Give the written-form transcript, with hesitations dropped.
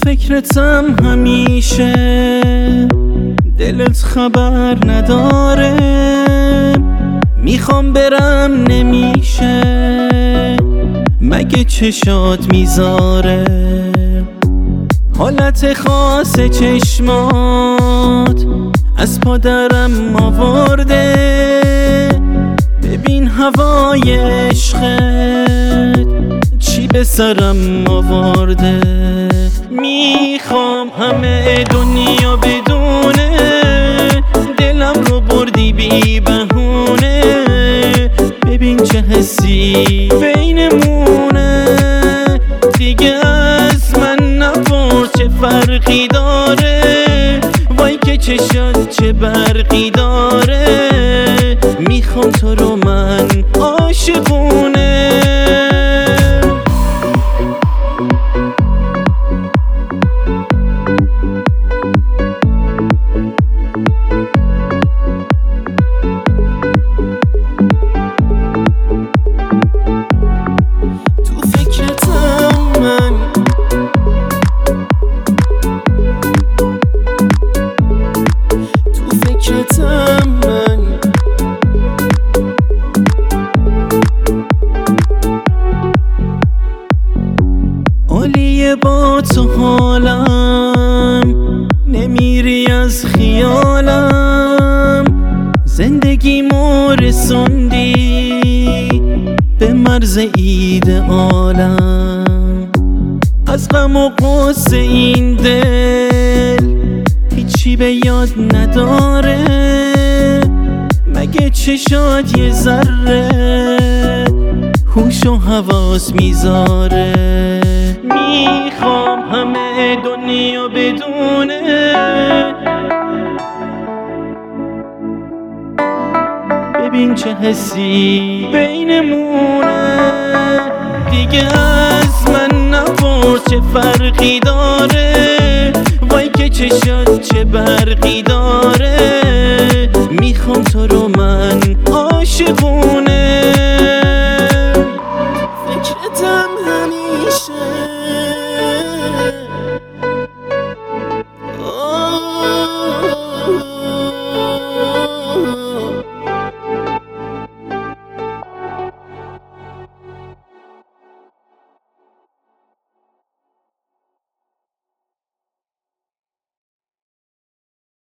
فکرتم همیشه، دلت خبر نداره. میخوام برم نمیشه، مگه چشات میذاره؟ حالت خاص چشمات از پادرم آورده. ببین هوای عشقت چی به سرم آورده. میخوام همه دنیا بدونه دلم رو بردی بی بهونه. ببین چه حسی بینمونه، دیگه از من نپرس چه فرقی داره. وای که چشات چه برقی داره. میخوام تو رو من عاشقونه. عالیه با تو حالم، نمیری از خیالم. زندگیمو رسوندی به مرز ایده‌آلم. از غم و غصه این دل هیچی به یاد نداره. مگه چشات یه ذره هوش و حواس میذاره؟ میخوام همه دنیا بدونه ببین چه حسی بینمونه. دیگه از من نپرس چه فرقی داره. وای که چشات چه برقی داره. میخوام تو رو من عاشقونه.